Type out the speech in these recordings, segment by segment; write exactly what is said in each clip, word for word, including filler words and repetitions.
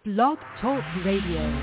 Blog Talk Radio.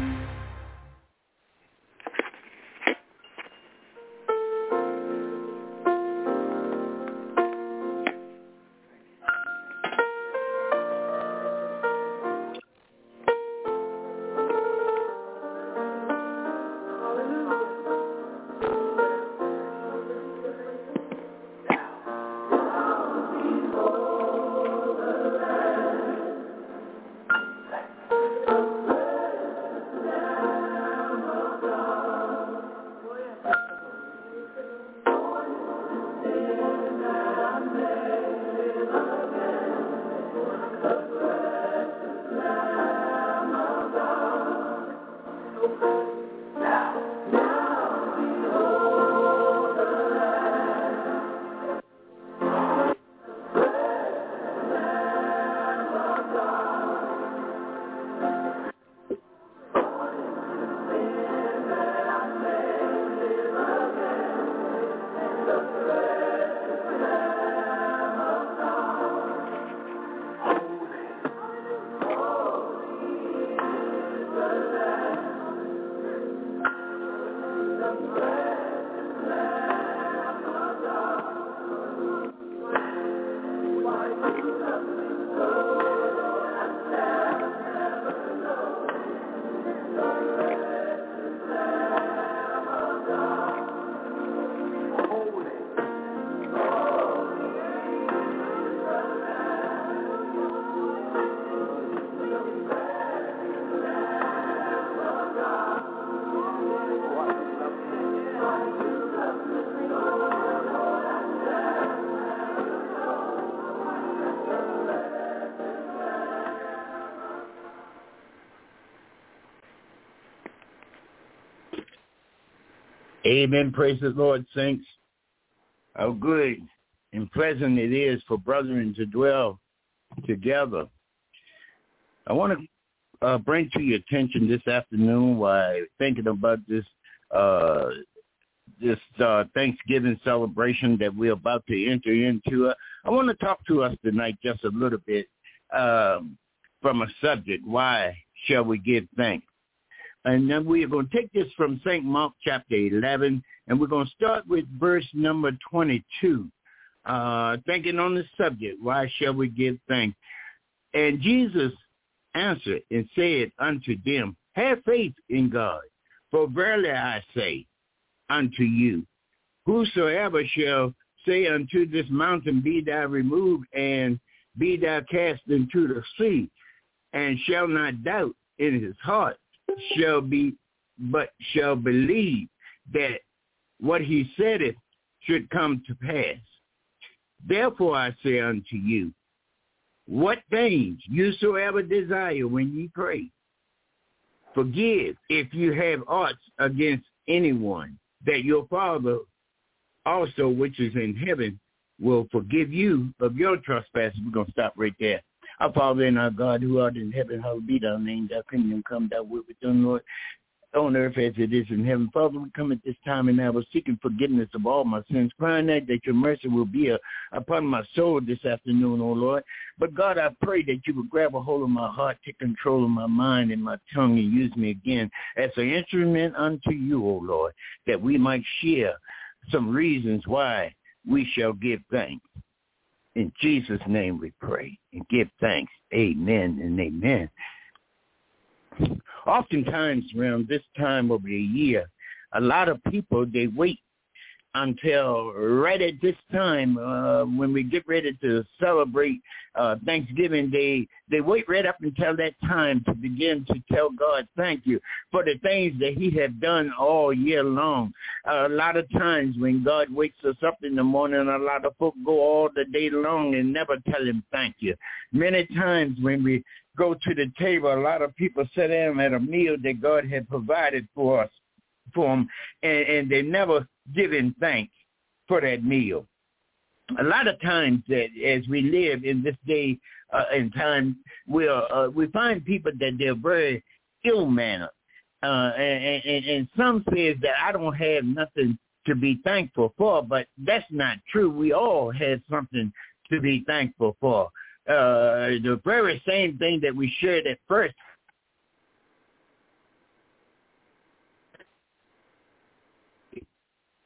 Amen. Praise the Lord, saints. How good and pleasant it is for brethren to dwell together. I want to uh, bring to your attention this afternoon while thinking about this uh, this uh, Thanksgiving celebration that we're about to enter into. I want to talk to us tonight just a little bit um, from a subject, why shall we give thanks? And then we're going to take this from Saint Mark chapter eleven, and we're going to start with verse number twenty-two, uh, thinking on the subject, why shall we give thanks? And Jesus answered and said unto them, have faith in God, for verily I say unto you, whosoever shall say unto this mountain, be thou removed, and be thou cast into the sea, and shall not doubt in his heart, shall be, but shall believe that what he saideth should come to pass. Therefore I say unto you, what things you soever desire when ye pray, forgive if you have aught against anyone, that your Father also which is in heaven will forgive you of your trespasses. We're going to stop right there. Our Father and our God who art in heaven, hallowed be thy name, thy kingdom come, thy will be done, Lord, on earth as it is in heaven. Father, we come at this time and now seeking forgiveness of all my sins, crying out that your mercy will be a, upon my soul this afternoon, O Lord. But God, I pray that you would grab a hold of my heart, take control of my mind and my tongue, and use me again as an instrument unto you, O Lord, that we might share some reasons why we shall give thanks. In Jesus' name we pray and give thanks. Amen and amen. Oftentimes around this time of the year, a lot of people, they wait until right at this time uh, when we get ready to celebrate uh, Thanksgiving, they, they wait right up until that time to begin to tell God thank you for the things that he has done all year long. Uh, a lot of times when God wakes us up in the morning, a lot of folk go all the day long and never tell him thank you. Many times when we go to the table, a lot of people sit down at a meal that God had provided for us, for them, and, and they never give him thanks for that meal. A lot of times that as we live in this day uh, and time, we uh, we find people that they're very ill-mannered. Uh, and, and, and some says that I don't have nothing to be thankful for, but that's not true. We all have something to be thankful for. Uh, the very same thing that we shared at first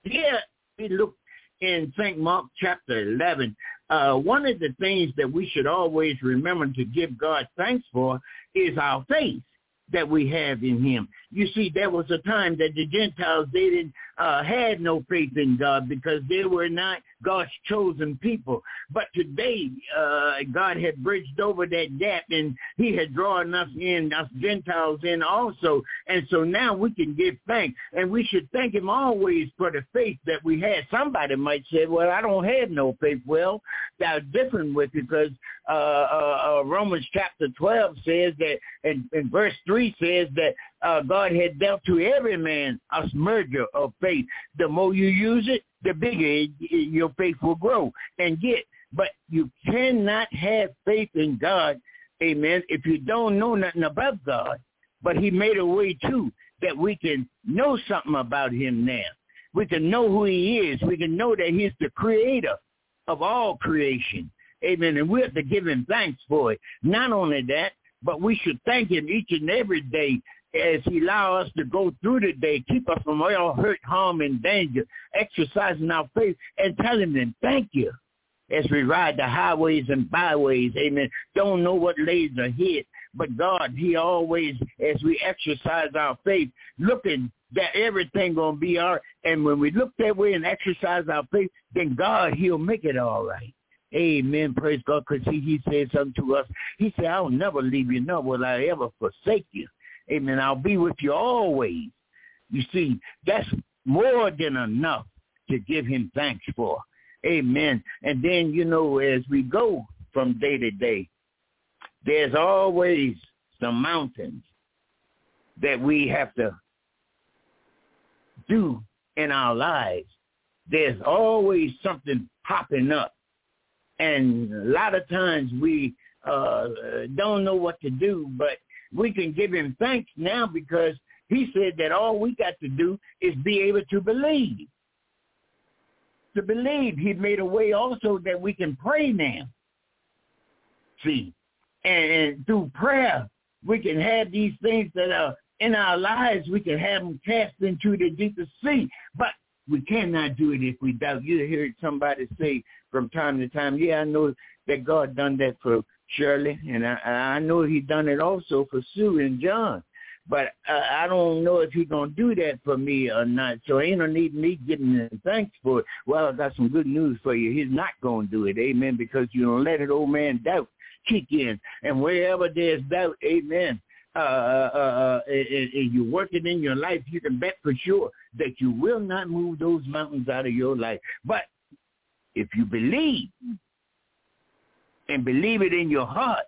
here we look in Saint Mark chapter eleven. Uh, one of the things that we should always remember to give God thanks for is our faith that we have in him. You see, there was a time that the Gentiles, they didn't uh, had no faith in God because they were not God's chosen people. But today, uh, God had bridged over that gap, and he had drawn us in, us Gentiles in also. And so now we can give thanks, and we should thank him always for the faith that we had. Somebody might say, well, I don't have no faith. Well, that's different with it because uh, uh, uh, Romans chapter twelve says that, and, and verse three says that uh, God had dealt to every man a measure of faith. The more you use it, the bigger your faith will grow and get. But you cannot have faith in God, amen, if you don't know nothing about God. But he made a way, too, that we can know something about him now. We can know who he is. We can know that he's the creator of all creation, amen, and we have to give him thanks for it. Not only that, but we should thank him each and every day as he allows us to go through the day, keep us from all hurt, harm, and danger, exercising our faith and telling him thank you as we ride the highways and byways, amen. Don't know what lays ahead, but God, he always, as we exercise our faith, looking that everything going to be all right. And when we look that way and exercise our faith, then God, he'll make it all right. Amen. Praise God, because he, he said something to us. He said, I'll never leave you, nor will I ever forsake you. Amen. I'll be with you always. You see, that's more than enough to give him thanks for. Amen. And then, you know, as we go from day to day, there's always some mountains that we have to do in our lives. There's always something popping up. And a lot of times we uh, don't know what to do, but we can give him thanks now because he said that all we got to do is be able to believe. To believe. He made a way also that we can pray now. See, and, and through prayer, we can have these things that are in our lives, we can have them cast into the deepest sea. But we cannot do it if we doubt. You hear somebody say from time to time, yeah, I know that God done that for Shirley, and I, I know he done it also for Sue and John. But uh, I don't know if he's going to do that for me or not. So ain't no need me giving him thanks for it. Well, I got some good news for you. He's not going to do it, amen, because you don't let it old man doubt kick in. And wherever there's doubt, amen, uh, uh, uh, and, and you're working in your life, you can bet for sure that you will not move those mountains out of your life. But if you believe and believe it in your heart,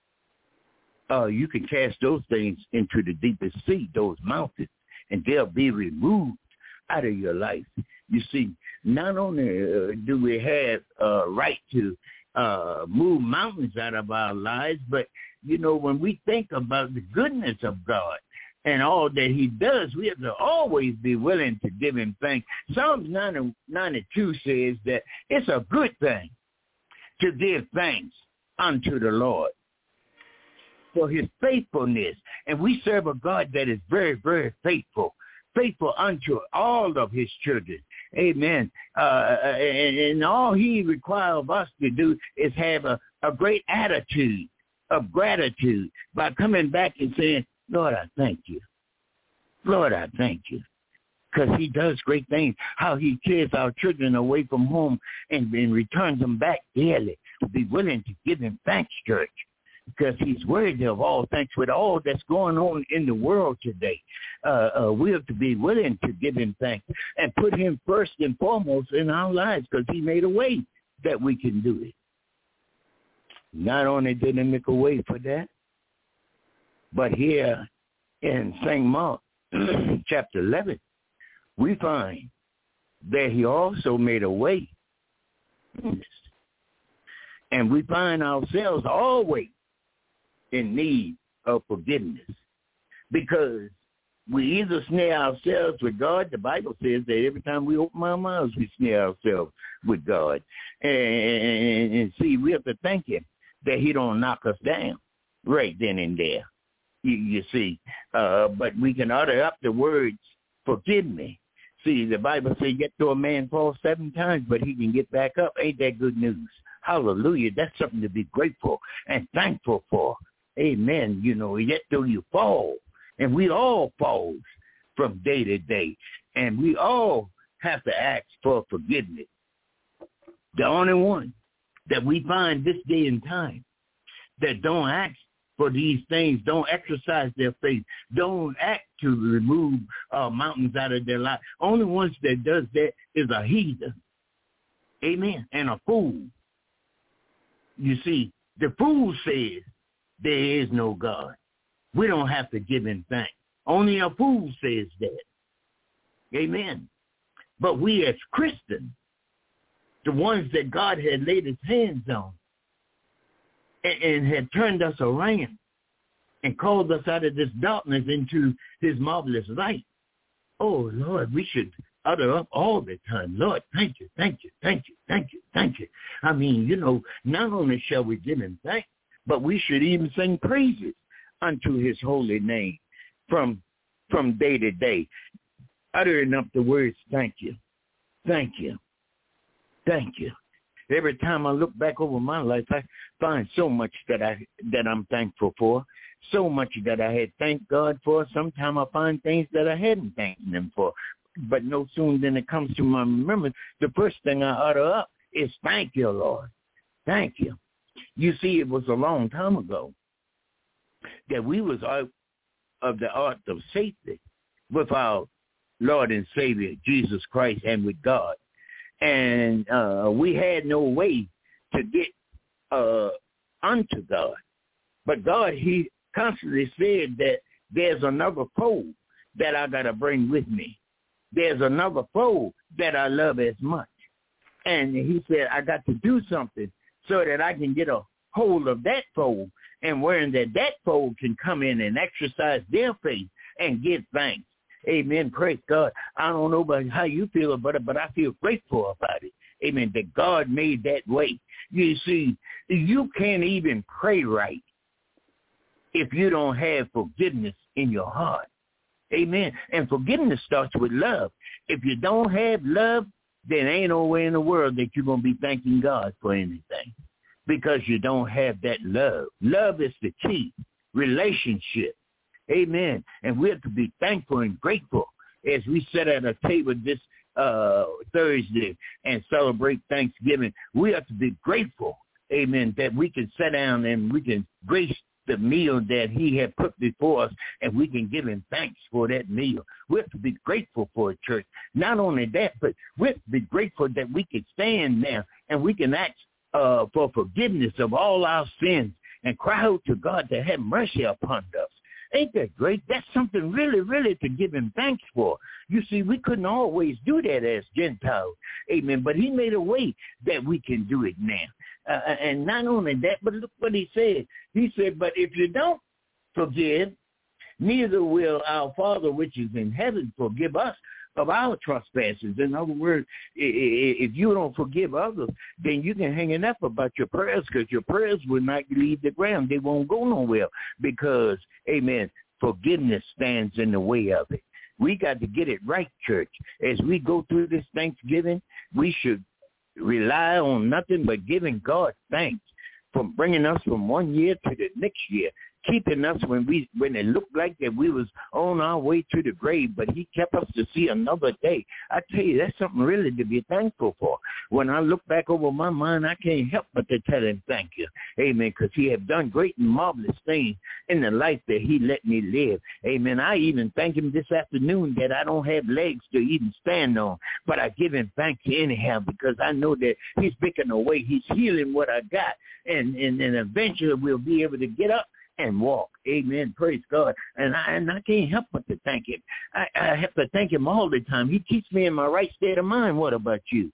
uh, you can cast those things into the deepest sea, those mountains, and they'll be removed out of your life. You see, not only uh, do we have a uh, right to uh, move mountains out of our lives, but, you know, when we think about the goodness of God and all that he does, we have to always be willing to give him thanks. Psalms ninety-two says that it's a good thing to give thanks unto the Lord for his faithfulness. And we serve a God that is very, very faithful, faithful unto all of his children. Amen. Uh, and, and all he requires of us to do is have a, a great attitude of gratitude by coming back and saying, Lord, I thank you. Lord, I thank you. Because he does great things, how he carries our children away from home and, and returns them back daily. To be willing to give him thanks, church, because he's worthy of all thanks. With all that's going on in the world today, uh, uh, we have to be willing to give him thanks and put him first and foremost in our lives, because he made a way that we can do it. Not only did he make a way for that, but here in Saint Mark chapter eleven, we find that he also made a way. And we find ourselves always in need of forgiveness, because we either snare ourselves with God. The Bible says that every time we open our mouths, we snare ourselves with God. And, and, and see, we have to thank him that he don't knock us down right then and there, you, you see. Uh, but we can utter up the words, forgive me. See, the Bible says, yet though a man falls seven times, but he can get back up. Ain't that good news? Hallelujah. That's something to be grateful and thankful for. Amen. You know, yet though you fall, and we all fall from day to day, and we all have to ask for forgiveness. The only one that we find this day and time that don't ask for these things, don't exercise their faith, don't act to remove uh, mountains out of their life. Only ones that does that is a heathen. Amen. And a fool. You see, the fool says there is no God. We don't have to give him thanks. Only a fool says that. Amen. But we as Christians, the ones that God had laid his hands on and, and had turned us around and called us out of this darkness into his marvelous light. Oh, Lord, we should utter up all the time. Lord, thank you, thank you, thank you, thank you, thank you. I mean, you know, not only shall we give him thanks, but we should even sing praises unto his holy name from from day to day, uttering up the words, thank you, thank you, thank you. Every time I look back over my life, I find so much that I that I'm thankful for, so much that I had thanked God for. Sometimes I find things that I hadn't thanked him for. But no sooner than it comes to my remembrance, the first thing I utter up is thank you, Lord. Thank you. You see, it was a long time ago that we was out of the art of safety with our Lord and Savior, Jesus Christ, and with God. And uh, we had no way to get uh, unto God. But God, he constantly said that there's another foe that I got to bring with me. There's another foe that I love as much. And he said, I got to do something so that I can get a hold of that foe, and wherein that that foe can come in and exercise their faith and give thanks. Amen. Praise God. I don't know about how you feel about it, but I feel grateful about it. Amen. That God made that way. You see, you can't even pray right if you don't have forgiveness in your heart. Amen. And forgiveness starts with love. If you don't have love, then ain't no way in the world that you're going to be thanking God for anything, because you don't have that love. Love is the key. Relationship. Amen. And we have to be thankful and grateful as we sit at a table this uh, Thursday and celebrate Thanksgiving. We have to be grateful, amen, that we can sit down and we can grace the meal that he had put before us, and we can give him thanks for that meal. We have to be grateful for it, church. Not only that, but we have to be grateful that we can stand there and we can ask uh, for forgiveness of all our sins and cry out to God to have mercy upon us. Ain't that great? That's something really, really to give him thanks for. You see, we couldn't always do that as Gentiles. Amen. But he made a way that we can do it now. Uh, and not only that, but look what he said. He said, but if you don't forgive, neither will our Father which is in heaven forgive us of our trespasses. In other words, if you don't forgive others, then you can hang it up about your prayers, because your prayers will not leave the ground. They won't go nowhere because, amen, forgiveness stands in the way of it. We got to get it right, church. As we go through this Thanksgiving, we should rely on nothing but giving God thanks for bringing us from one year to the next year, keeping us when we when it looked like that we was on our way to the grave, but he kept us to see another day. I tell you, that's something really to be thankful for. When I look back over my mind, I can't help but to tell him thank you. Amen, because he have done great and marvelous things in the life that he let me live. Amen. I even thank him this afternoon that I don't have legs to even stand on, but I give him thanks anyhow, because I know that he's picking away. He's healing what I got, and, and, and eventually we'll be able to get up and walk. Amen. Praise God. And I, and I can't help but to thank him. I, I have to thank him all the time. He keeps me in my right state of mind. What about you?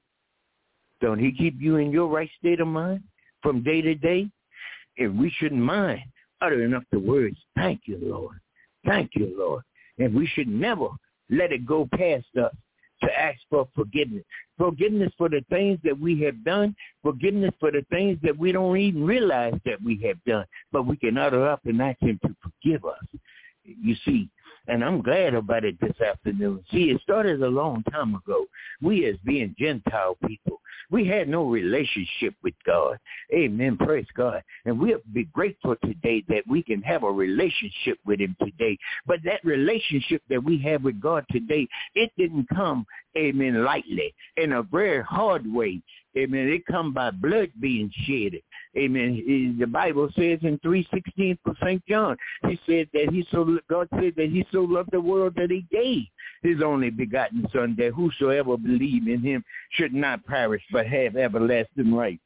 Don't he keep you in your right state of mind from day to day? And we shouldn't mind uttering up the words, thank you, Lord. Thank you, Lord. And we should never let it go past us to ask for forgiveness. Forgiveness for the things that we have done. Forgiveness for the things that we don't even realize that we have done. But we can utter up and ask him to forgive us. You see, And I'm glad about it this afternoon. See, it started a long time ago. We as being Gentile people, we had no relationship with God. Amen. Praise God. And we'll be grateful today that we can have a relationship with him today. But that relationship that we have with God today, it didn't come, amen, lightly, in a very hard way. Amen. It come by blood being shed. Amen. The Bible says in three sixteen for Saint John, he said that he so God said that he so loved the world that he gave his only begotten Son, that whosoever believe in him should not perish but have everlasting life.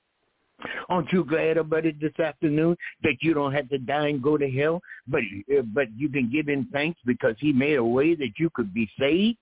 Aren't you glad about it this afternoon that you don't have to die and go to hell, but uh, but you can give him thanks because he made a way that you could be saved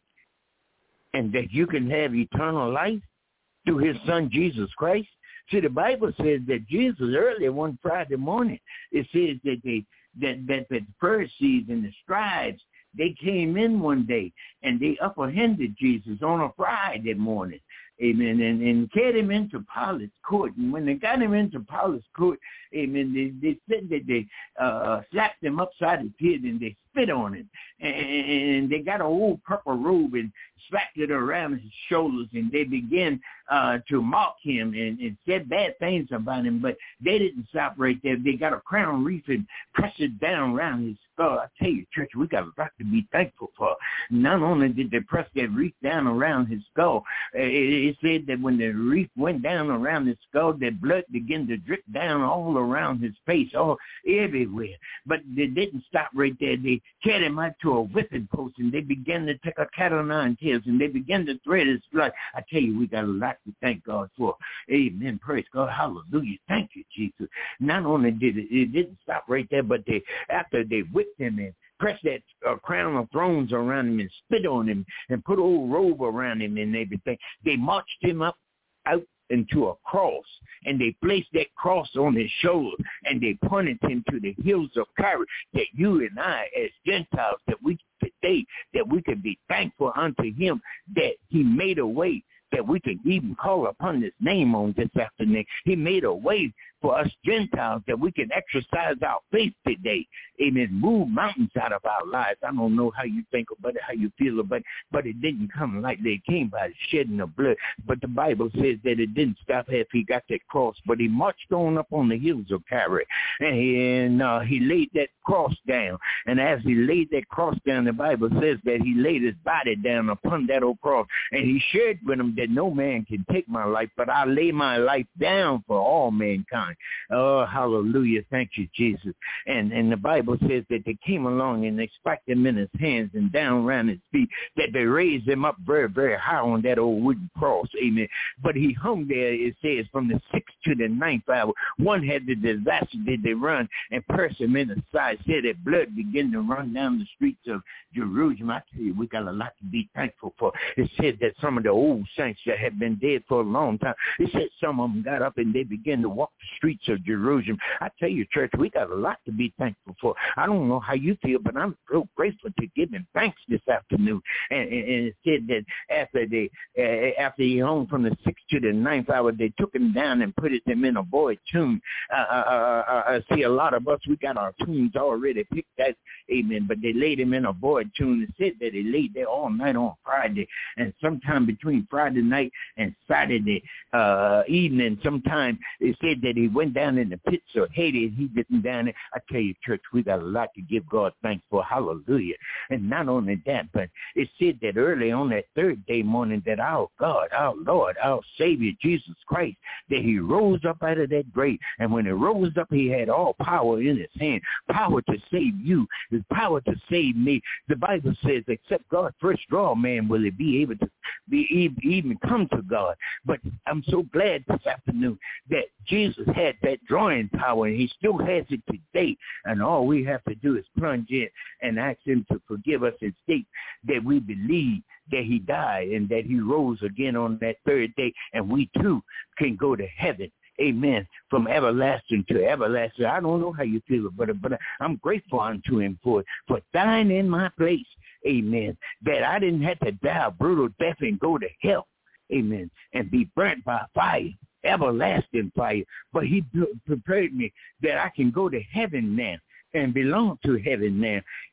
and that you can have eternal life through his Son, Jesus Christ? See, the Bible says that Jesus early one Friday morning, it says that they that, that the Pharisees and the scribes, they came in one day and they upperhanded Jesus on a Friday morning. Amen. And, and carried him into Pilate's court. And when they got him into Pilate's court, amen, they, they said that they uh, slapped him upside his head and they spit on him. And, and they got an old purple robe and slapped it around his shoulders. And they began uh, to mock him and, and said bad things about him. But they didn't stop right there. They got a crown wreath and pressed it down around his skull. I tell you, church, we got a lot to be thankful for. Not only did they press that wreath down around his skull, it, it said that when the wreath went down around his skull, that blood began to drip down all around his face, all everywhere. But they didn't stop right there. They carried him out to a whipping post, and they began to take a cat o' nine tails, and they began to thread his blood. I tell you, we got a lot to thank God for. Amen. Praise God. Hallelujah. Thank you, Jesus. Not only did it, it didn't stop right there, but they after they whipped him and pressed that uh, crown of thrones around him and spit on him and put an old robe around him and everything, they marched him up out into a cross, and they placed that cross on his shoulder, and they pointed him to the hills of Calvary, that you and I as Gentiles, that we today, that we can be thankful unto him that he made a way that we can even call upon his name on this afternoon. He made a way for us Gentiles that we can exercise our faith today. Amen. Move mountains out of our lives. I don't know how you think about it, how you feel about it, but it didn't come like they came by the shedding of blood. But the Bible says that it didn't stop after he got that cross, but he marched on up on the hills of Calvary, and, he, and uh, he laid that cross down. And as he laid that cross down, the Bible says that he laid his body down upon that old cross, and he shared with him that no man can take my life, but I lay my life down for all mankind. Oh, hallelujah. Thank you, Jesus. And and the Bible says that they came along and they spiked him in his hands and down around his feet, that they raised him up very, very high on that old wooden cross. Amen. But he hung there, it says, from the sixth to the ninth hour. One had the disaster, did they run and press him in the side, said that blood began to run down the streets of Jerusalem. I tell you, we got a lot to be thankful for. It said that some of the old saints that had been dead for a long time, it said some of them got up and they began to walk the streets of Jerusalem. I tell you, church, we got a lot to be thankful for. I don't know how you feel, but I'm so grateful to give him thanks this afternoon. And, and, and it said that after they, uh, after he hung from the sixth to the ninth hour, they took him down and put him in a void tomb. Uh, uh, uh, uh, see, a lot of us, we got our tombs already picked out, amen, but they laid him in a void tomb. It said that they laid there all night on Friday, and sometime between Friday night and Saturday uh, evening, sometime it said that he went down in the pits of Hades. He didn't down there. I tell you, church, we got a lot to give God thanks for. Hallelujah. And not only that, but it said that early on that third day morning that our God, our Lord, our Savior, Jesus Christ, that he rose up out of that grave. And when he rose up, he had all power in his hand, power to save you, his power to save me. The Bible says, except God first draw man, will he be able to be even come to God. But I'm so glad this afternoon that Jesus had that drawing power, and he still has it today. And all we have to do is plunge in and ask him to forgive us and state that we believe that he died and that he rose again on that third day, and we too can go to heaven. Amen. From everlasting to everlasting. I don't know how you feel, but but I'm grateful unto him for for dying in my place. Amen. That I didn't have to die a brutal death and go to hell. Amen. And be burnt by fire, everlasting fire. But he prepared me that I can go to heaven now and belong to heaven now. That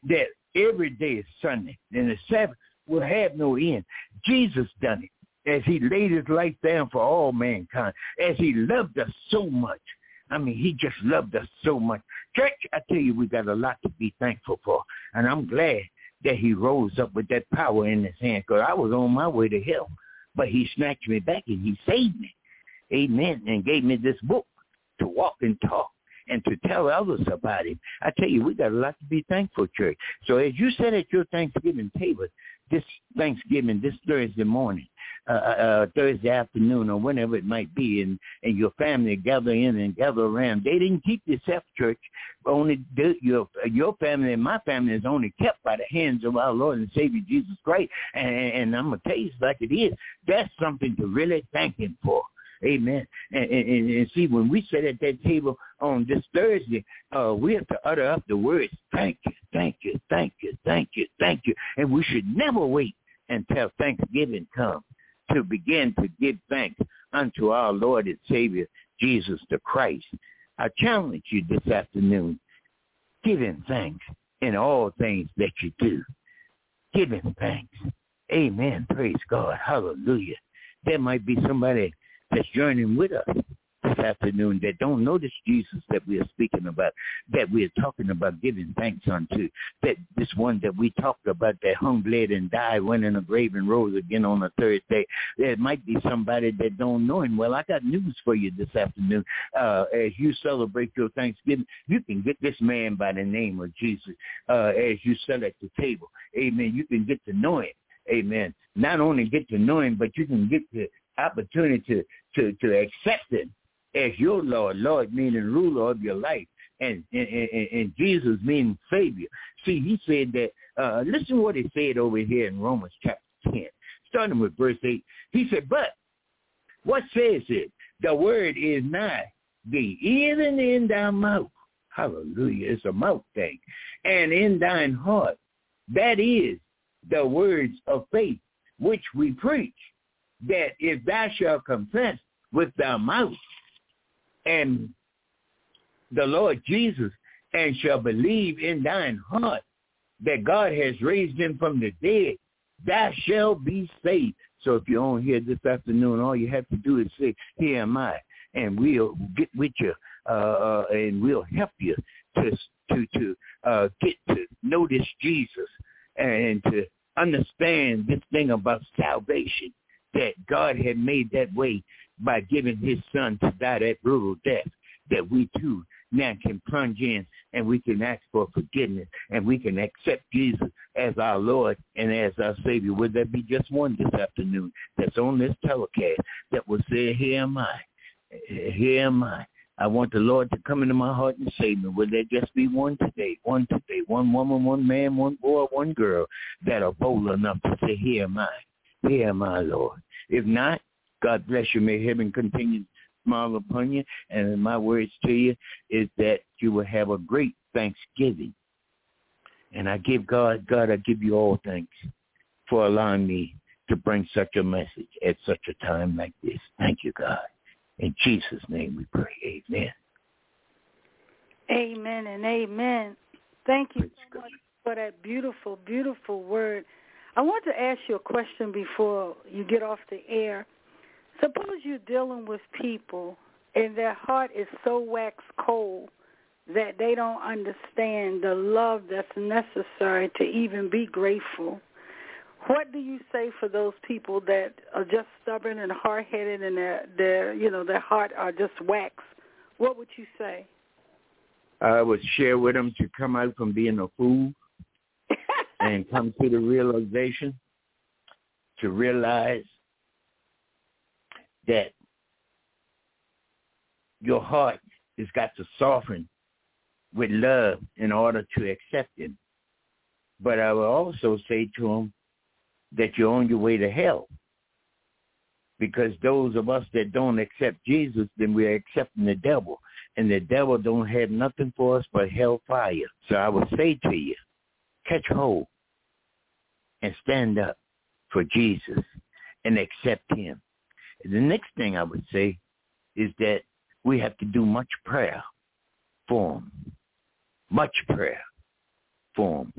every day is Sunday, and the Sabbath will have no end. Jesus done it as he laid his life down for all mankind, as he loved us so much. I mean, he just loved us so much. Church, I tell you, we got a lot to be thankful for, and I'm glad that he rose up with that power in his hand, because I was on my way to hell, but he snatched me back and he saved me. Amen, and gave me this book to walk and talk and to tell others about him. I tell you, we got a lot to be thankful, church. So as you sit at your Thanksgiving table this Thanksgiving, this Thursday morning, uh, uh, Thursday afternoon, or whenever it might be, and, and your family gather in and gather around. They didn't keep this F church. Only the, your your family and my family is only kept by the hands of our Lord and Savior Jesus Christ. And, and I'm going to tell you it's like it is. That's something to really thank him for. Amen. And, and, and see, when we sit at that table on this Thursday, uh, we have to utter up the words, thank you, thank you, thank you, thank you, thank you. And we should never wait until Thanksgiving comes to begin to give thanks unto our Lord and Savior, Jesus the Christ. I challenge you this afternoon, give him thanks in all things that you do. Give him thanks. Amen. Praise God. Hallelujah. There might be somebody that's journeying with us this afternoon that don't know this Jesus that we are speaking about, that we are talking about giving thanks unto, that this one that we talked about that hung, bled, and died, went in a grave and rose again on the third day. There might be somebody that don't know him. Well, I got news for you this afternoon. Uh, as you celebrate your Thanksgiving, you can get this man by the name of Jesus uh, as you sit at the table. Amen. You can get to know him. Amen. Not only get to know him, but you can get the opportunity to, to, to accept him as your Lord, Lord meaning ruler of your life, and, and, and, and Jesus meaning Savior. See, he said that, uh, listen to what he said over here in Romans chapter ten, starting with verse eight. He said, but what says it? The word is nigh thee, even in thy mouth. Hallelujah. It's a mouth thing. And in thine heart. That is the words of faith, which we preach, that if thou shalt confess with thy mouth and the Lord Jesus, and shall believe in thine heart that God has raised him from the dead, thou shalt be saved. So if you're on here this afternoon, all you have to do is say, here am I, and we'll get with you, uh, uh, and we'll help you to to to uh, get to know this Jesus and to understand this thing about salvation, that God had made that way by giving his son to die that brutal death, that we too now can plunge in and we can ask for forgiveness and we can accept Jesus as our Lord and as our Savior. Would there be just one this afternoon that's on this telecast that will say, here am I, here am I. I want the Lord to come into my heart and save me. Would there just be one today, one today, one woman, one man, one boy, one girl that are bold enough to say, here am I, here am I, Lord. If not, God bless you. May heaven continue to smile upon you. And my words to you is that you will have a great Thanksgiving. And I give God, God, I give you all thanks for allowing me to bring such a message at such a time like this. Thank you, God. In Jesus' name we pray. Amen. Amen and amen. Thank you Praise so God. much for that beautiful, beautiful word. I want to ask you a question before you get off the air. Suppose you're dealing with people and their heart is so wax cold that they don't understand the love that's necessary to even be grateful. What do you say for those people that are just stubborn and hard-headed and their, their you know, their heart are just wax? What would you say? I would share with them to come out from being a fool and come to the realization, to realize that your heart has got to soften with love in order to accept him. But I will also say to them that you're on your way to hell, because those of us that don't accept Jesus, then we're accepting the devil, and the devil don't have nothing for us but hellfire. So I would say to you, catch hold and stand up for Jesus and accept him. And the next thing I would say is that we have to do much prayer for him, much prayer for him.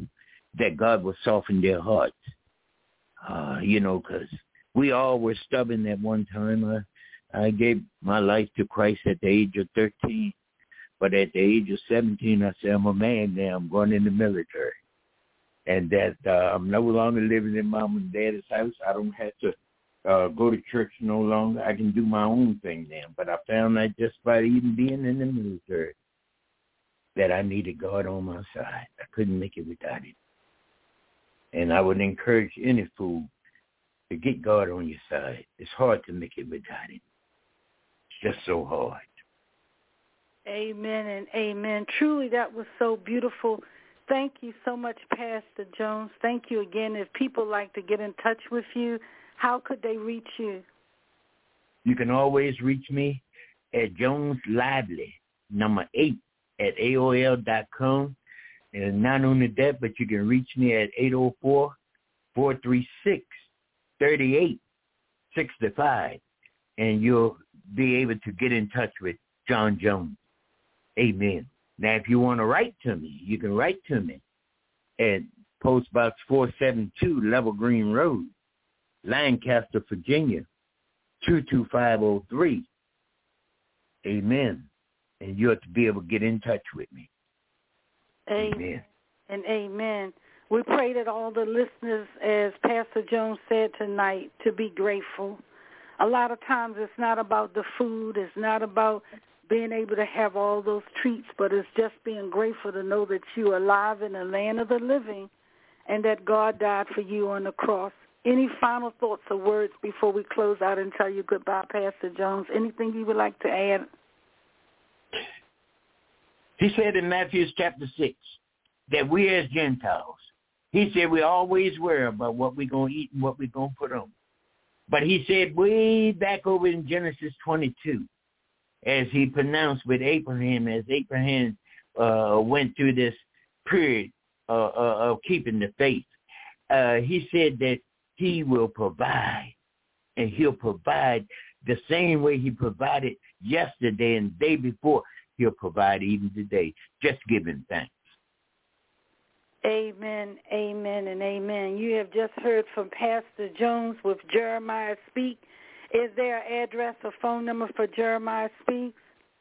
that God will soften their hearts. Uh, you know, because we all were stubborn at one time. I, I gave my life to Christ at the age of thirteen. But at the age of seventeen, I said, I'm a man now. I'm going in the military. And that uh, I'm no longer living in mom and dad's house. I don't have to uh, go to church no longer. I can do my own thing now. But I found that just by even being in the military, that I needed God on my side. I couldn't make it without it. And I would encourage any fool to get God on your side. It's hard to make it without it. It's just so hard. Amen and amen. Truly, that was so beautiful. Thank you so much, Pastor Jones. Thank you again. If people like to get in touch with you, how could they reach you? You can always reach me at Jones Lively, number eight, at A O L dot com. And not only that, but you can reach me at eight oh four, four three six, three eight six five. And you'll be able to get in touch with John Jones. Amen. Now, if you want to write to me, you can write to me at Post Box four seventy-two, Level Green Road, Lancaster, Virginia, two two five oh three. Amen. And you have to be able to get in touch with me. Amen. Amen. And amen. We pray that all the listeners, as Pastor Jones said tonight, to be grateful. A lot of times it's not about the food. It's not about being able to have all those treats, but it's just being grateful to know that you're alive in the land of the living and that God died for you on the cross. Any final thoughts or words before we close out and tell you goodbye, Pastor Jones? Anything you would like to add? He said in Matthew chapter six that we as Gentiles, he said we always worry about what we're going to eat and what we're going to put on. But he said way back over in Genesis twenty-two, as he pronounced with Abraham, as Abraham uh, went through this period uh, uh, of keeping the faith, uh, he said that he will provide, and he'll provide the same way he provided yesterday and the day before. He'll provide even today. Just give him thanks. Amen, amen, and amen. You have just heard from Pastor Jones with Jeremiah Speak. Is there an address or phone number for Jeremiah Speaks?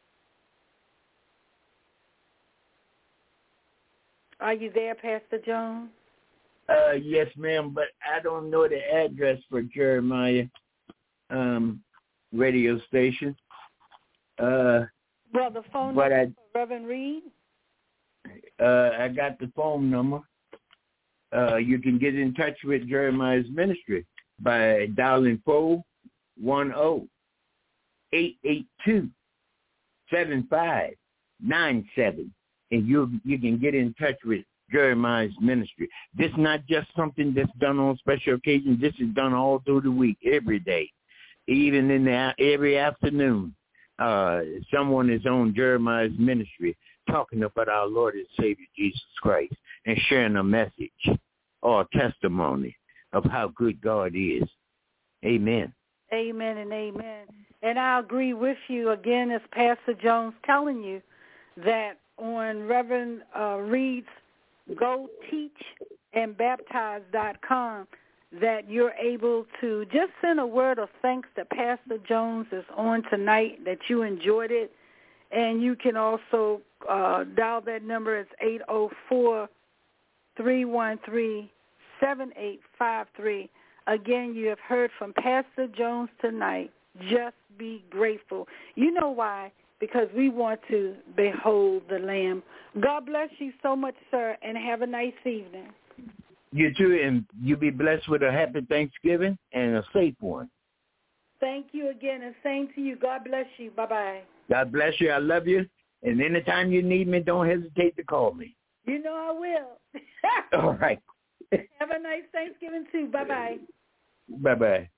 Are you there, Pastor Jones? Uh, yes, ma'am, but I don't know the address for Jeremiah um, radio station. Uh, well, the phone but number I, for Reverend Reed? Uh, I got the phone number. Uh, you can get in touch with Jeremiah's ministry by dialing four one zero, eight eight two, seven five nine seven, and you you can get in touch with Jeremiah's ministry. This is not just something that's done on special occasions. This is done all through the week, every day, even in the every afternoon. Uh, someone is on Jeremiah's ministry talking about our Lord and Savior Jesus Christ and sharing a message or a testimony of how good God is. Amen. Amen and amen. And I agree with you again, as Pastor Jones telling you that on Reverend uh, Reed's Go Teach and Baptize dot com that you're able to just send a word of thanks that Pastor Jones is on tonight, that you enjoyed it. And you can also uh, dial that number. It's eight oh four, three one three, seven eight five three. Again, you have heard from Pastor Jones tonight. Just be grateful. You know why? Because we want to behold the Lamb. God bless you so much, sir, and have a nice evening. You too, and you be blessed with a happy Thanksgiving and a safe one. Thank you again, and same to you. God bless you. Bye-bye. God bless you. I love you. And anytime you need me, don't hesitate to call me. You know I will. All right. Have a nice Thanksgiving, too. Bye-bye. Bye-bye.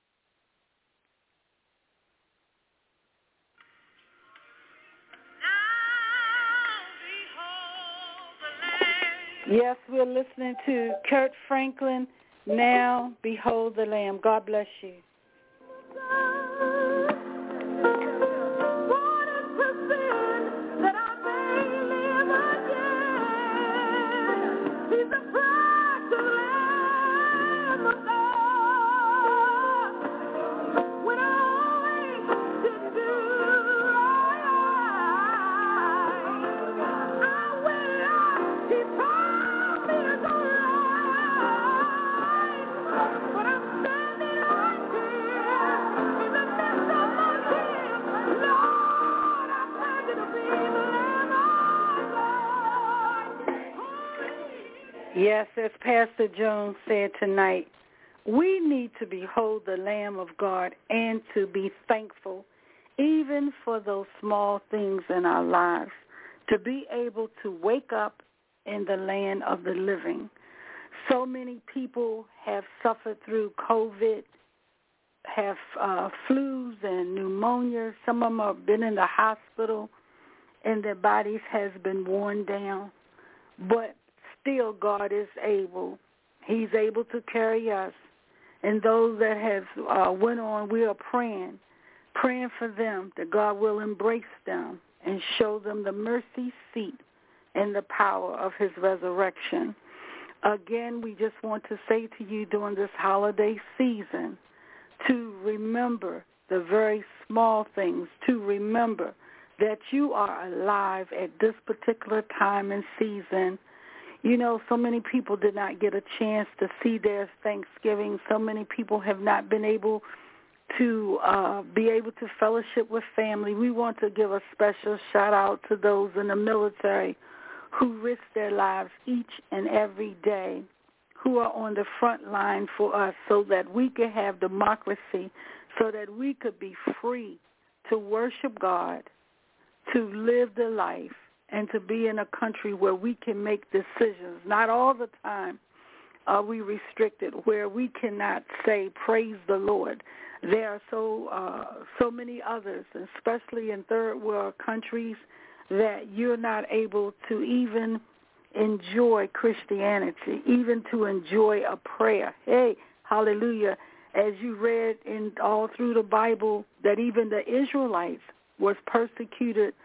Yes, we're listening to Kurt Franklin, Now Behold the Lamb. God bless you. He's a Yes, as Pastor Jones said tonight, we need to behold the Lamb of God and to be thankful even for those small things in our lives, to be able to wake up in the land of the living. So many people have suffered through COVID, have uh, flus and pneumonia. Some of them have been in the hospital and their bodies has been worn down. But still God is able. He's able to carry us. And those that have uh, went on, we are praying, praying for them that God will embrace them and show them the mercy seat and the power of his resurrection. Again, we just want to say to you during this holiday season to remember the very small things, to remember that you are alive at this particular time and season. You know, so many people did not get a chance to see their Thanksgiving. So many people have not been able to uh, be able to fellowship with family. We want to give a special shout-out to those in the military who risk their lives each and every day, who are on the front line for us so that we could have democracy, so that we could be free to worship God, to live the life, and to be in a country where we can make decisions. Not all the time are we restricted, where we cannot say, praise the Lord. There are so uh, so many others, especially in third world countries, that you're not able to even enjoy Christianity, even to enjoy a prayer. Hey, hallelujah. As you read in all through the Bible, that even the Israelites was persecuted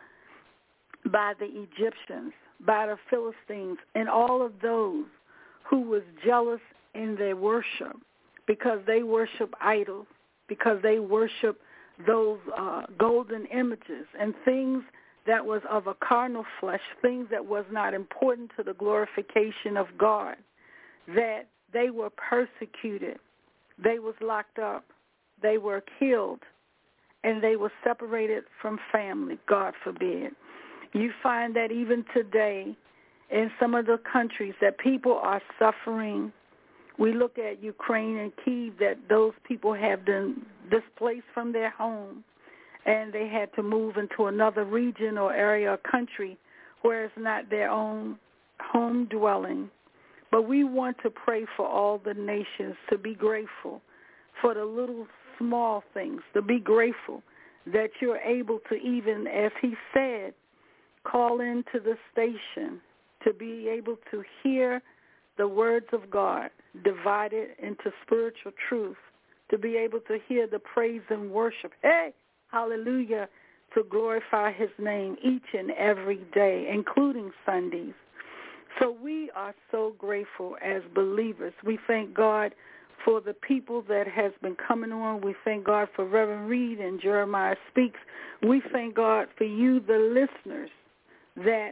by the Egyptians, by the Philistines, and all of those who was jealous in their worship because they worship idols, because they worship those uh, golden images and things that was of a carnal flesh, things that was not important to the glorification of God, that they were persecuted, they was locked up, they were killed, and they were separated from family, God forbid. You find that even today in some of the countries that people are suffering. We look at Ukraine and Kiev, that those people have been displaced from their home, and they had to move into another region or area or country where it's not their own home dwelling. But we want to pray for all the nations to be grateful for the little small things, to be grateful that you're able to even, as he said, call into the station to be able to hear the words of God divided into spiritual truth, to be able to hear the praise and worship. Hey, hallelujah, to glorify his name each and every day, including Sundays. So we are so grateful as believers. We thank God for the people that has been coming on. We thank God for Reverend Reed and Jeremiah Speaks. We thank God for you, the listeners, that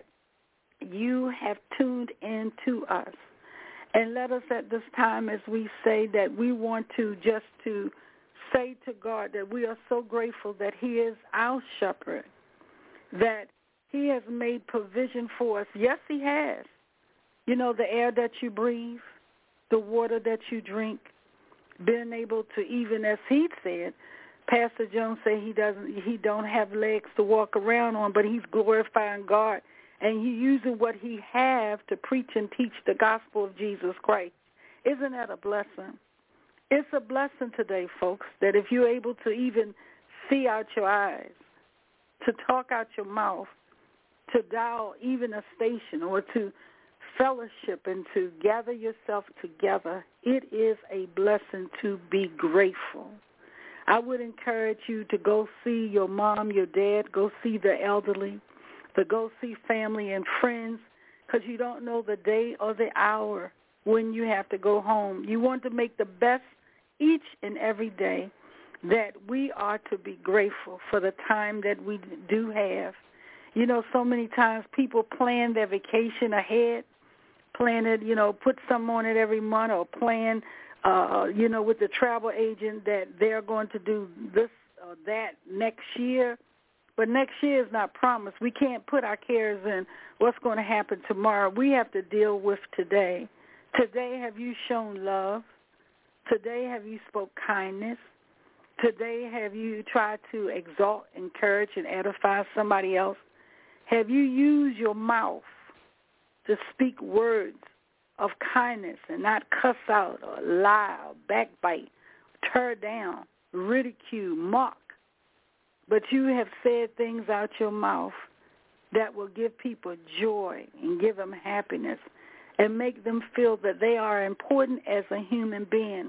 you have tuned in to us. And let us at this time, as we say, that we want to just to say to God that we are so grateful that he is our shepherd, that he has made provision for us. Yes, he has. You know, the air that you breathe, the water that you drink, being able to, even as he said, Pastor Jones said he doesn't, he don't have legs to walk around on, but he's glorifying God, and he using what he have to preach and teach the gospel of Jesus Christ. Isn't that a blessing? It's a blessing today, folks, that if you're able to even see out your eyes, to talk out your mouth, to dial even a station or to fellowship and to gather yourself together, it is a blessing to be grateful. I would encourage you to go see your mom, your dad, go see the elderly, to go see family and friends, because you don't know the day or the hour when you have to go home. You want to make the best each and every day, that we are to be grateful for the time that we do have. You know, so many times people plan their vacation ahead, plan it, you know, put some on it every month, or plan, uh, you know, with the travel agent that they're going to do this or that next year. But next year is not promised. We can't put our cares in what's going to happen tomorrow. We have to deal with today. Today, have you shown love? Today, have you spoke kindness? Today, have you tried to exalt, encourage, and edify somebody else? Have you used your mouth to speak words of kindness and not cuss out or lie or backbite, tear down, ridicule, mock? But you have said things out your mouth that will give people joy and give them happiness and make them feel that they are important as a human being.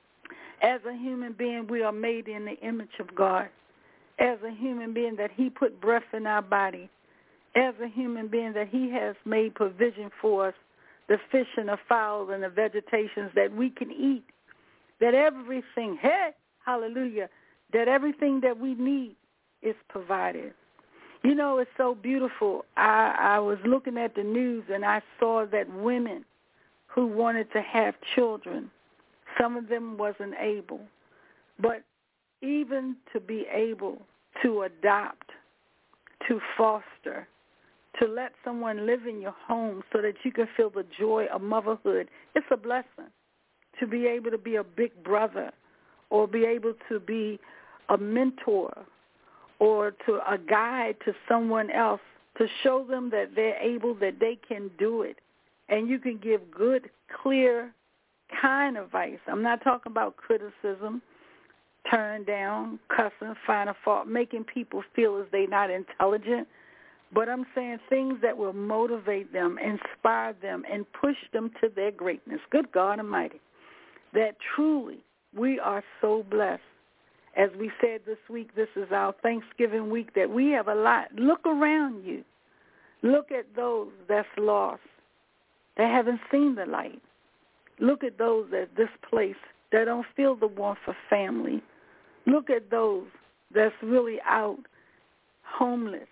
As a human being, we are made in the image of God. As a human being, that he put breath in our body. As a human being, that he has made provision for us, the fish and the fowl and the vegetations that we can eat. That everything, hey, hallelujah, that everything that we need is provided. You know, it's so beautiful. I, I was looking at the news and I saw that women who wanted to have children, some of them wasn't able. But even to be able to adopt, to foster, to let someone live in your home so that you can feel the joy of motherhood, it's a blessing. To be able to be a big brother or be able to be a mentor or to a guide to someone else, to show them that they're able, that they can do it. And you can give good, clear, kind advice. I'm not talking about criticism, turn down, cussing, find a fault, making people feel as they're not intelligent. But I'm saying things that will motivate them, inspire them, and push them to their greatness. Good God Almighty. That truly we are so blessed. As we said this week, this is our Thanksgiving week, that we have a lot. Look around you. Look at those that's lost, that haven't seen the light. Look at those at this place that don't feel the warmth of family. Look at those that's really out, homeless,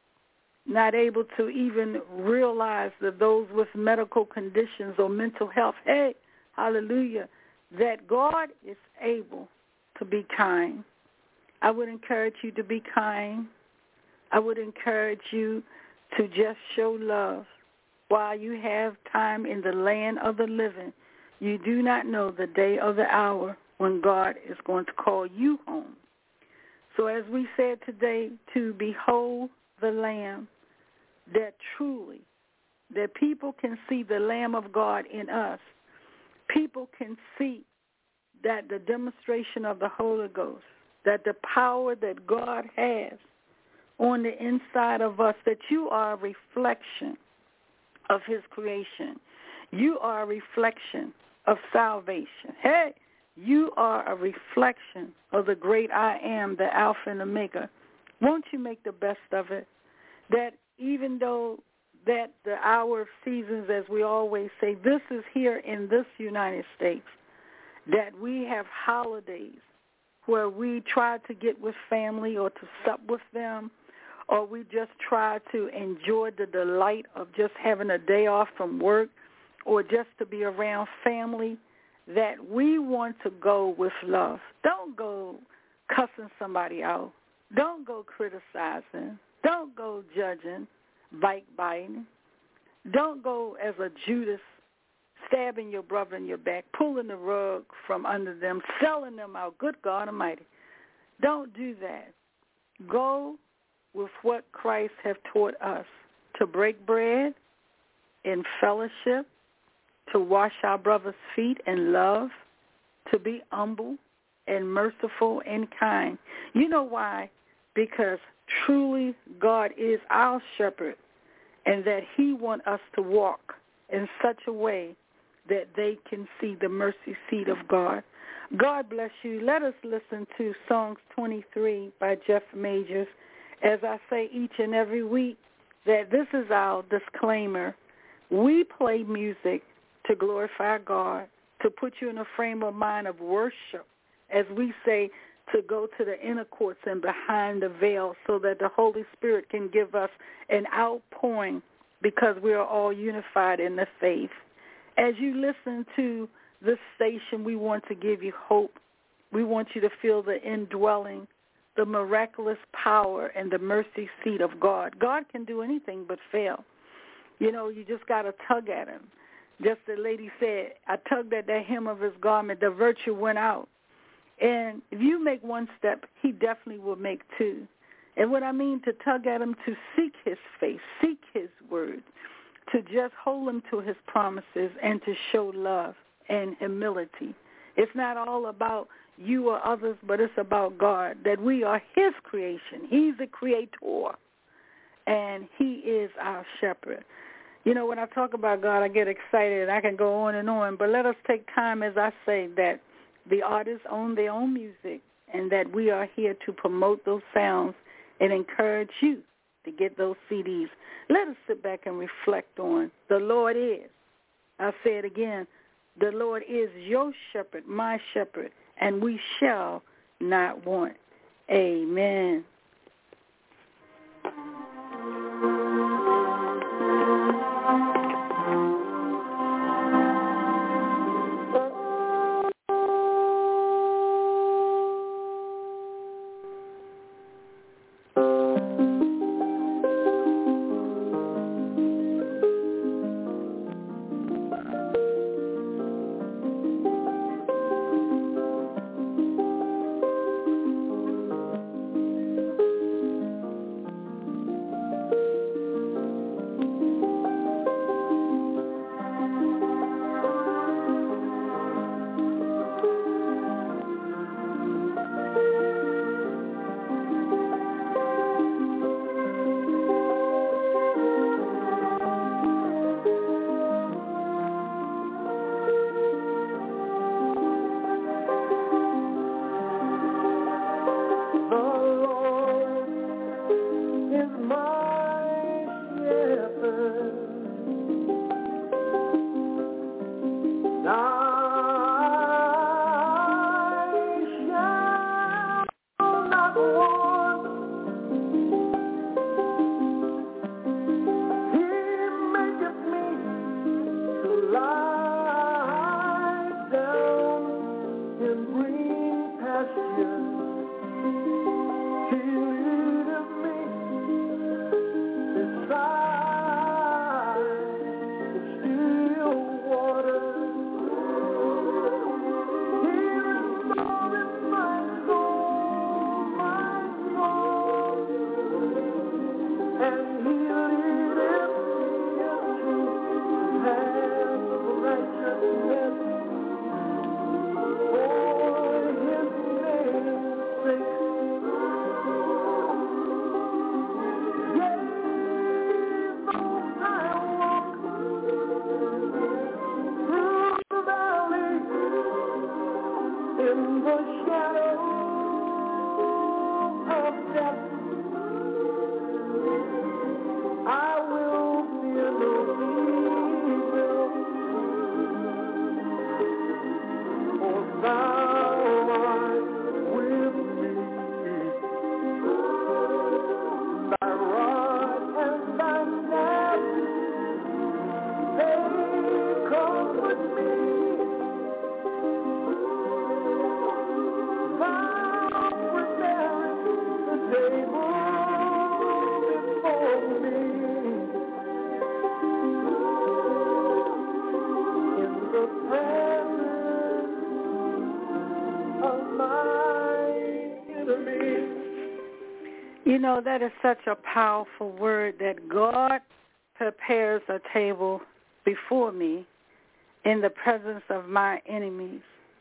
not able to even realize that those with medical conditions or mental health, hey, hallelujah, that God is able to be kind. I would encourage you to be kind. I would encourage you to just show love while you have time in the land of the living. You do not know the day or the hour when God is going to call you home. So as we said today, to behold the Lamb, that truly, that people can see the Lamb of God in us. People can see that the demonstration of the Holy Ghost, that the power that God has on the inside of us, that you are a reflection of his creation. You are a reflection of salvation. Hey, you are a reflection of the great I am, the Alpha and Omega. Won't you make the best of it? That even though that the hour of seasons, as we always say, this is here in this United States, that we have holidays where we try to get with family or to sup with them, or we just try to enjoy the delight of just having a day off from work or just to be around family, that we want to go with love. Don't go cussing somebody out. Don't go criticizing. Don't go judging, bite biting. Don't go as a Judas, stabbing your brother in your back, pulling the rug from under them, selling them out. Good God Almighty. Don't do that. Go with what Christ have taught us, to break bread in fellowship, to wash our brother's feet in love, to be humble and merciful and kind. You know why? Because truly God is our shepherd, and that he wants us to walk in such a way that they can see the mercy seat of God. God bless you. Let us listen to Songs twenty-three by Jeff Majors. As I say each and every week, that this is our disclaimer. We play music to glorify God, to put you in a frame of mind of worship, as we say, to go to the inner courts and behind the veil so that the Holy Spirit can give us an outpouring, because we are all unified in the faith. As you listen to this station, we want to give you hope. We want you to feel the indwelling, the miraculous power and the mercy seat of God. God can do anything but fail. You know, you just got to tug at him. just the lady said, I tugged at the hem of his garment, the virtue went out. And if you make one step, he definitely will make two. And what I mean to tug at him, to seek his face, seek his word, to just hold him to his promises and to show love and humility. It's not all about you or others, but it's about God, that we are his creation. He's the creator, and he is our shepherd. You know, when I talk about God, I get excited. I can go on and on, but let us take time, as I say, that the artists own their own music and that we are here to promote those sounds and encourage you to get those C Ds. Let us sit back and reflect on the Lord is. I'll say it again. The Lord is your shepherd, my shepherd, and we shall not want. Amen. You know, that is such a powerful word, that God prepares a table before me in the presence of my enemies.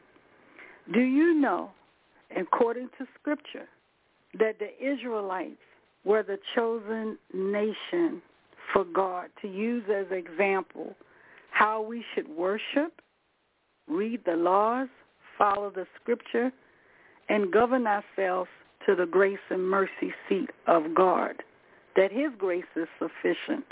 Do you know, according to Scripture, that the Israelites were the chosen nation for God to use as example how we should worship, read the laws, follow the Scripture, and govern ourselves to the grace and mercy seat of God, that his grace is sufficient.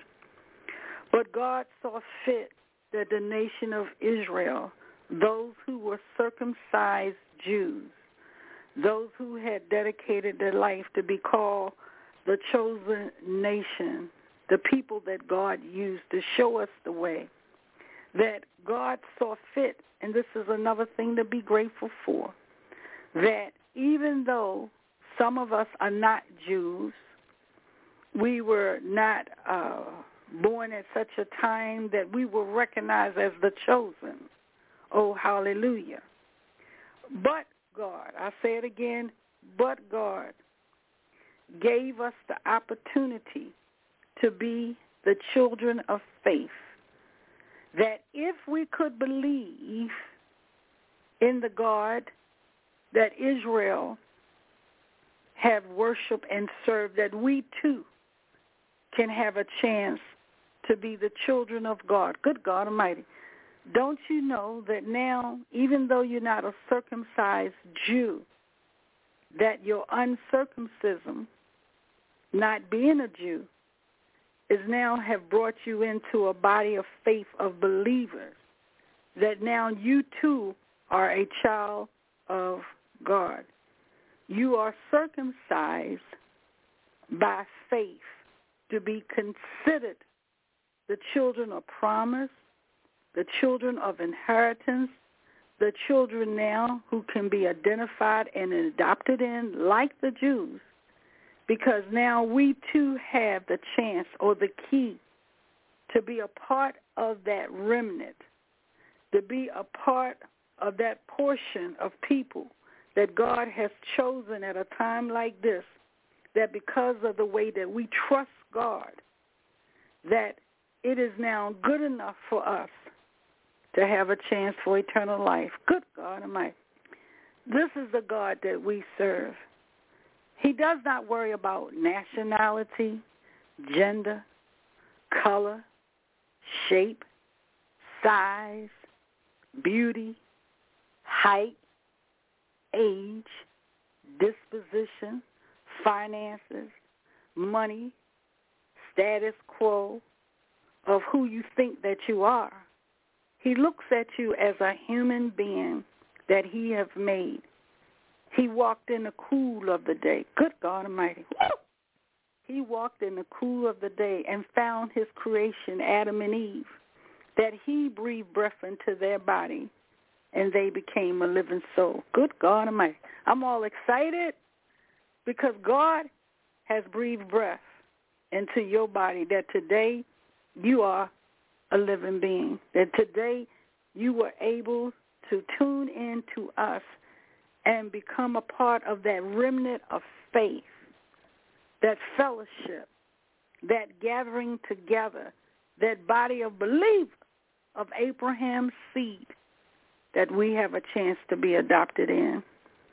But God saw fit that the nation of Israel, those who were circumcised Jews, those who had dedicated their life to be called the chosen nation, the people that God used to show us the way, that God saw fit, and this is another thing to be grateful for, that even though some of us are not Jews, we were not uh, born at such a time that we were recognized as the chosen. Oh, hallelujah. But God, I say it again, but God gave us the opportunity to be the children of faith, that if we could believe in the God that Israel have worshiped and served, that we too can have a chance to be the children of God. Good God Almighty. Don't you know that now, even though you're not a circumcised Jew, that your uncircumcision, not being a Jew, is now have brought you into a body of faith of believers, that now you too are a child of God. You are circumcised by faith to be considered the children of promise, the children of inheritance, the children now who can be identified and adopted in like the Jews, because now we too have the chance or the key to be a part of that remnant, to be a part of that portion of people that God has chosen at a time like this, that because of the way that we trust God, that it is now good enough for us to have a chance for eternal life. Good God Almighty. This is the God that we serve. He does not worry about nationality, gender, color, shape, size, beauty, height, age, disposition, finances, money, status quo of who you think that you are. He looks at you as a human being that he has made. He walked in the cool of the day. Good God Almighty. Woo! He walked in the cool of the day and found his creation, Adam and Eve, that he breathed breath into their body, and they became a living soul. Good God Almighty. I'm all excited because God has breathed breath into your body, that today you are a living being, that today you were able to tune in to us and become a part of that remnant of faith, that fellowship, that gathering together, that body of believers of Abraham's seed that we have a chance to be adopted in.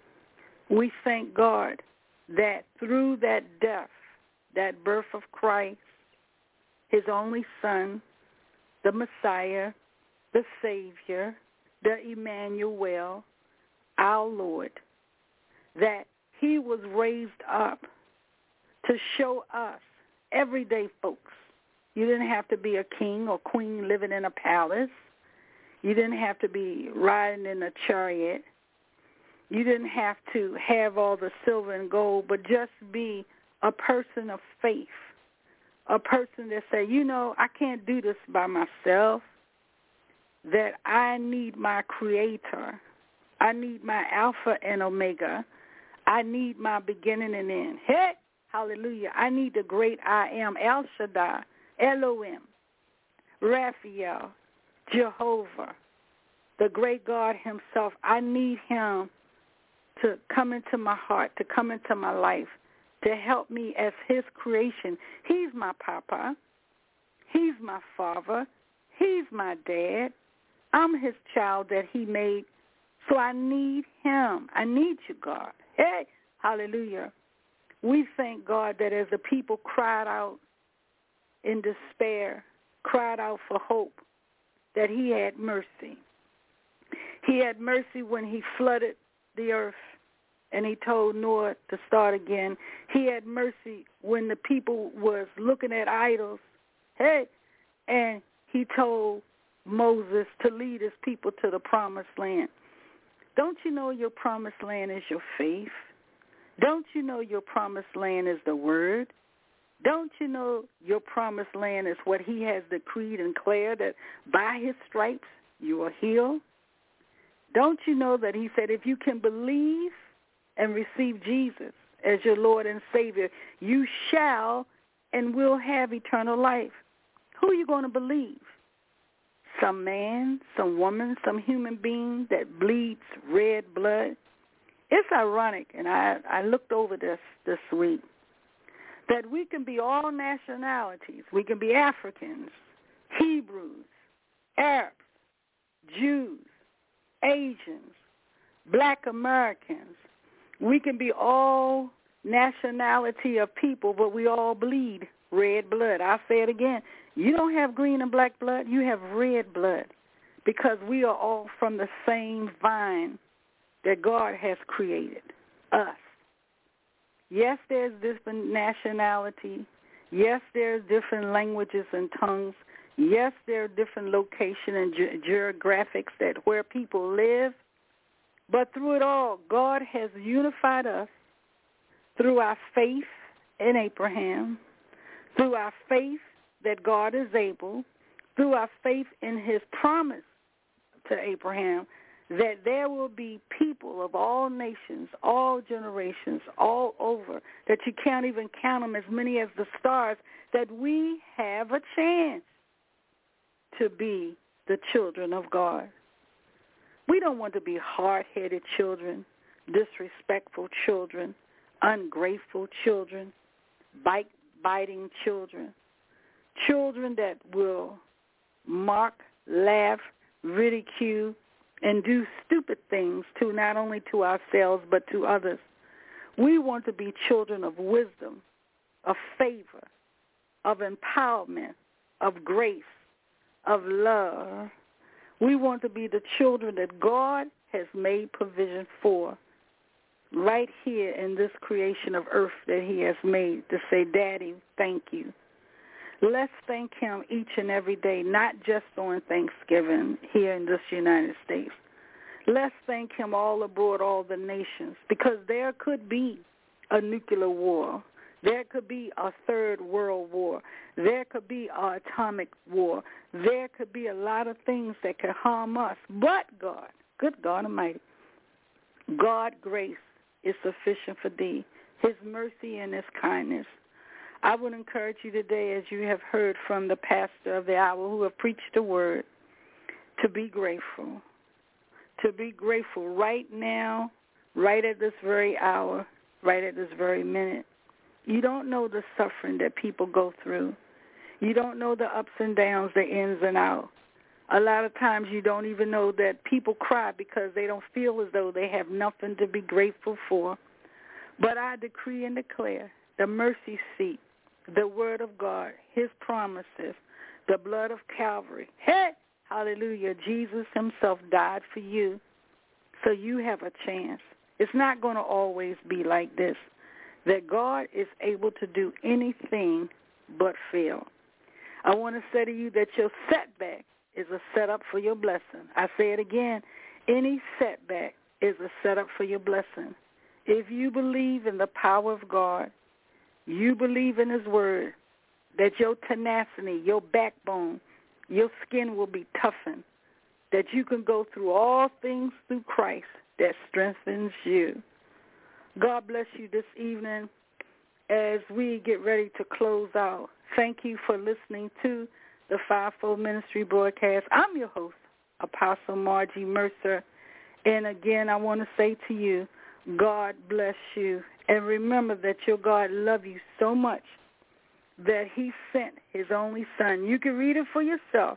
We thank God that through that death, that birth of Christ, his only Son, the Messiah, the Savior, the Emmanuel, our Lord, that he was raised up to show us, everyday folks. You didn't have to be a king or queen living in a palace. You didn't have to be riding in a chariot. You didn't have to have all the silver and gold, but just be a person of faith, a person that say, you know, I can't do this by myself, that I need my Creator. I need my Alpha and Omega. I need my beginning and end. Hey, hallelujah. I need the great I am, El Shaddai, Elohim, Raphael, Jehovah, the great God himself. I need him to come into my heart, to come into my life, to help me as his creation. He's my papa. He's my father. He's my dad. I'm his child that he made. So I need him. I need you, God. Hey, hallelujah. We thank God that as the people cried out in despair, cried out for hope, that he had mercy. He had mercy when he flooded the earth and he told Noah to start again. He had mercy when the people was looking at idols. Hey, and he told Moses to lead his people to the promised land. Don't you know your promised land is your faith? Don't you know your promised land is the word? Don't you know your promised land is what he has decreed and declared, that by his stripes you are healed? Don't you know that he said if you can believe and receive Jesus as your Lord and Savior, you shall and will have eternal life? who are you going to believe? Some man, some woman, some human being that bleeds red blood? It's ironic, and I, I looked over this this week, that we can be all nationalities. We can be Africans, Hebrews, Arabs, Jews, Asians, Black Americans. We can be all nationality of people, but we all bleed red blood. I'll say it again. You don't have green and black blood. You have red blood, because we are all from the same vine that God has created, us. Yes, there's different nationality. Yes, there's different languages and tongues. Yes, there are different location and ge- geographics that where people live. But through it all, God has unified us through our faith in Abraham, through our faith that God is able, through our faith in his promise to Abraham, that there will be people of all nations, all generations, all over, that you can't even count them, as many as the stars, that we have a chance to be the children of God. We don't want to be hard-headed children, disrespectful children, ungrateful children, bite-biting children, children that will mock, laugh, ridicule, and do stupid things to not only to ourselves but to others. We want to be children of wisdom, of favor, of empowerment, of grace, of love. We want to be the children that God has made provision for right here in this creation of earth that he has made, to say, Daddy, thank you. Let's thank him each and every day, not just on Thanksgiving here in this United States. Let's thank him all abroad, all the nations, because there could be a nuclear war. There could be a third world war. There could be an atomic war. There could be a lot of things that could harm us. But God, good God Almighty, God's grace is sufficient for thee, his mercy and his kindness. I would encourage you today, as you have heard from the pastor of the hour who have preached the word, to be grateful. To be grateful right now, right at this very hour, right at this very minute. You don't know the suffering that people go through. You don't know the ups and downs, the ins and outs. A lot of times you don't even know that people cry because they don't feel as though they have nothing to be grateful for. But I decree and declare the mercy seat, the word of God, his promises, the blood of Calvary. Hey, hallelujah, Jesus himself died for you, so you have a chance. It's not going to always be like this, that God is able to do anything but fail. I want to say to you that your setback is a setup for your blessing. I say it again, any setback is a setup for your blessing. If you believe in the power of God, you believe in his word, that your tenacity, your backbone, your skin will be toughened, that you can go through all things through Christ that strengthens you. God bless you this evening as we get ready to close out. Thank you for listening to the Fivefold Ministry broadcast. I'm your host, Apostle Margie Mercer. And again, I want to say to you, God bless you. And remember that your God loves you so much that he sent his only son. You can read it for yourself.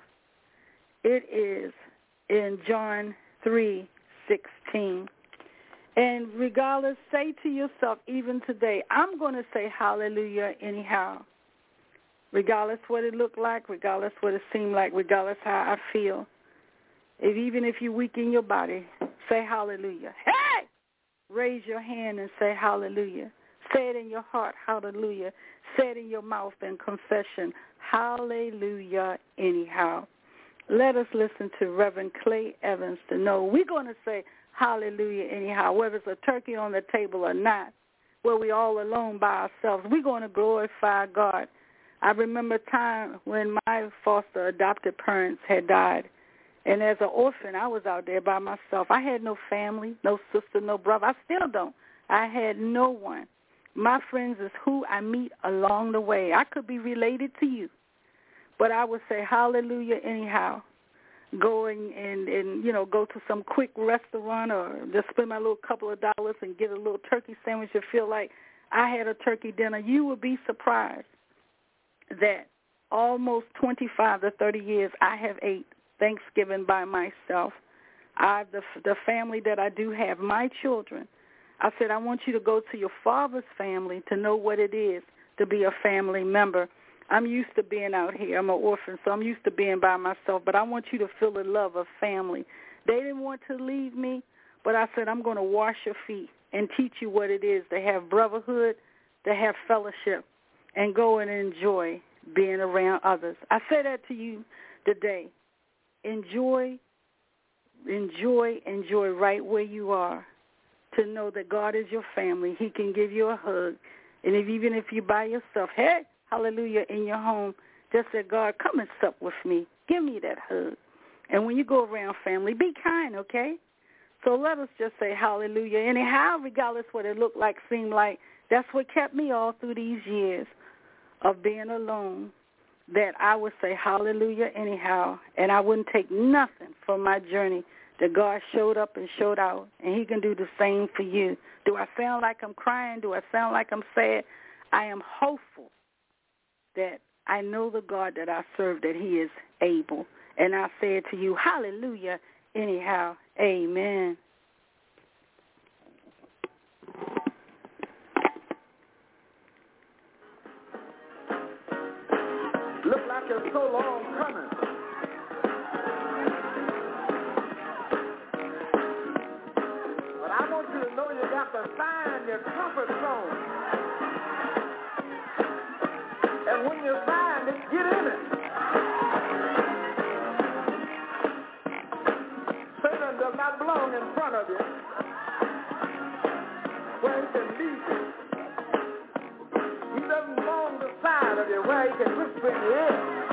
It is in John three sixteen. And regardless, say to yourself, even today, I'm going to say hallelujah anyhow. Regardless what it looked like, regardless what it seemed like, regardless how I feel. If, even if you weaken your body, say hallelujah. Hey! Raise your hand and say hallelujah. Say it in your heart, hallelujah. Say it in your mouth in confession, hallelujah anyhow. Let us listen to Reverend Clay Evans to know we're going to say hallelujah anyhow, whether it's a turkey on the table or not, where we're all alone by ourselves. We're going to glorify God. I remember a time when my foster adopted parents had died, and as an orphan, I was out there by myself. I had no family, no sister, no brother. I still don't. I had no one. My friends is who I meet along the way. I could be related to you, but I would say hallelujah anyhow. Going and, and, you know, go to some quick restaurant or just spend my little couple of dollars and get a little turkey sandwich and feel like I had a turkey dinner, you would be surprised that almost twenty-five to thirty years I have ate Thanksgiving by myself. I, the, the family that I do have, my children, I said, I want you to go to your father's family to know what it is to be a family member. I'm used to being out here. I'm an orphan, so I'm used to being by myself, but I want you to feel the love of family. They didn't want to leave me, but I said, I'm going to wash your feet and teach you what it is to have brotherhood, to have fellowship, and go and enjoy being around others. I say that to you today. Enjoy, enjoy, enjoy right where you are, to know that God is your family. He can give you a hug. And if, even if you're by yourself, hey, hallelujah, in your home, just say, God, come and sup with me. Give me that hug. And when you go around family, be kind, okay? So let us just say hallelujah. Anyhow, regardless what it looked like, seemed like, that's what kept me all through these years of being alone, that I would say hallelujah anyhow, and I wouldn't take nothing from my journey that God showed up and showed out, and he can do the same for you. Do I sound like I'm crying? Do I sound like I'm sad? I am hopeful that I know the God that I serve, that he is able. And I say it to you, hallelujah, anyhow, amen. Look like it's so long coming. But I want you to know you got to find your comfort zone. And when you find it, get in it. Satan does not belong in front of you where he can lead you. He doesn't belong beside of you where he can whisper in your ear.